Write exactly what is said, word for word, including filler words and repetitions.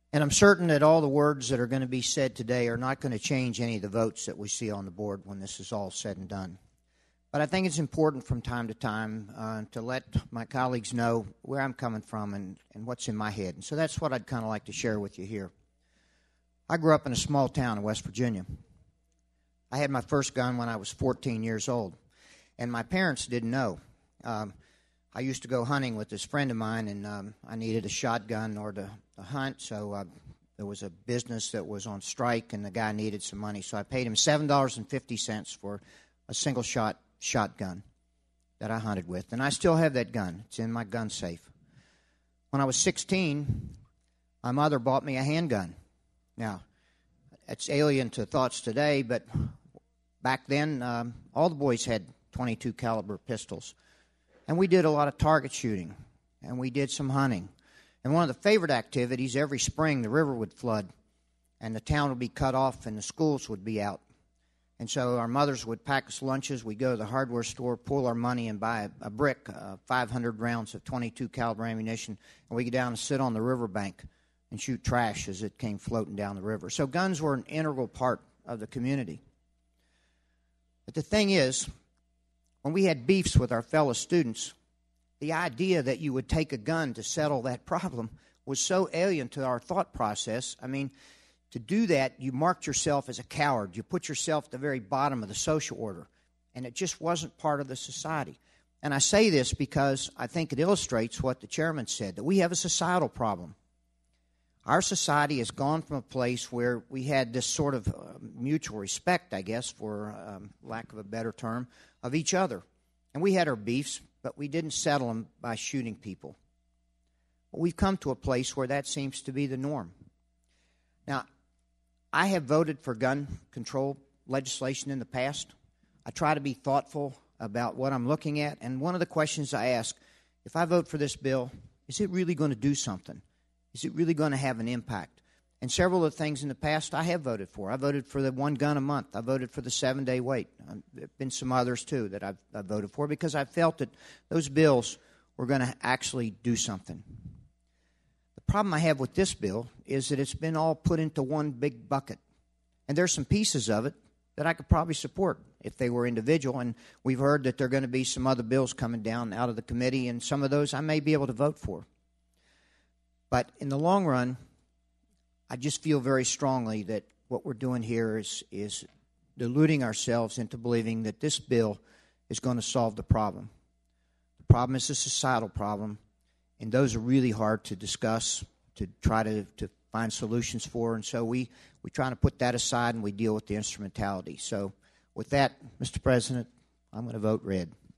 And I'm certain that all the words that are going to be said today are not going to change any of the votes that we see on the board when this is all said and done. But I think it's important from time to time uh, to let my colleagues know where I'm coming from and, and what's in my head. And so that's what I'd kind of like to share with you here. I grew up in a small town in West Virginia. I had my first gun when I was fourteen years old, and my parents didn't know. Um, I used to go hunting with this friend of mine, and um, I needed a shotgun or to, to hunt, so uh, there was a business that was on strike, and the guy needed some money. So I paid him seven dollars and fifty cents for a single-shot shotgun that I hunted with, and I still have that gun. It's in my gun safe. When I was sixteen, my mother bought me a handgun. Now, it's alien to thoughts today, but back then, um, all the boys had twenty-two caliber pistols. And we did a lot of target shooting, and we did some hunting. And one of the favorite activities, every spring the river would flood, and the town would be cut off, and the schools would be out. And so our mothers would pack us lunches. We'd go to the hardware store, pull our money, and buy a, a brick, uh, five hundred rounds of twenty-two caliber ammunition, and we'd get down and sit on the riverbank and shoot trash as it came floating down the river. So guns were an integral part of the community. But the thing is, when we had beefs with our fellow students, the idea that you would take a gun to settle that problem was so alien to our thought process. I mean, to do that, you marked yourself as a coward. You put yourself at the very bottom of the social order, and it just wasn't part of the society. And I say this because I think it illustrates what the chairman said, that we have a societal problem. Our society has gone from a place where we had this sort of uh, mutual respect, I guess, for um, lack of a better term, of each other. And we had our beefs, but we didn't settle them by shooting people. But we've come to a place where that seems to be the norm. Now, I have voted for gun control legislation in the past. I try to be thoughtful about what I'm looking at. And one of the questions I ask, if I vote for this bill, is it really going to do something? Is it really going to have an impact? And several of the things in the past I have voted for. I voted for the one gun a month. I voted for the seven-day wait. Um, there have been some others, too, that I've, I've voted for because I felt that those bills were going to actually do something. The problem I have with this bill is that it's been all put into one big bucket. And there's some pieces of it that I could probably support if they were individual. And we've heard that there are going to be some other bills coming down out of the committee, and some of those I may be able to vote for. But in the long run, I just feel very strongly that what we're doing here is, is deluding ourselves into believing that this bill is going to solve the problem. The problem is a societal problem, and those are really hard to discuss, to try to, to find solutions for. And so we, we try to put that aside, and we deal with the instrumentality. So with that, Mister President, I'm going to vote red.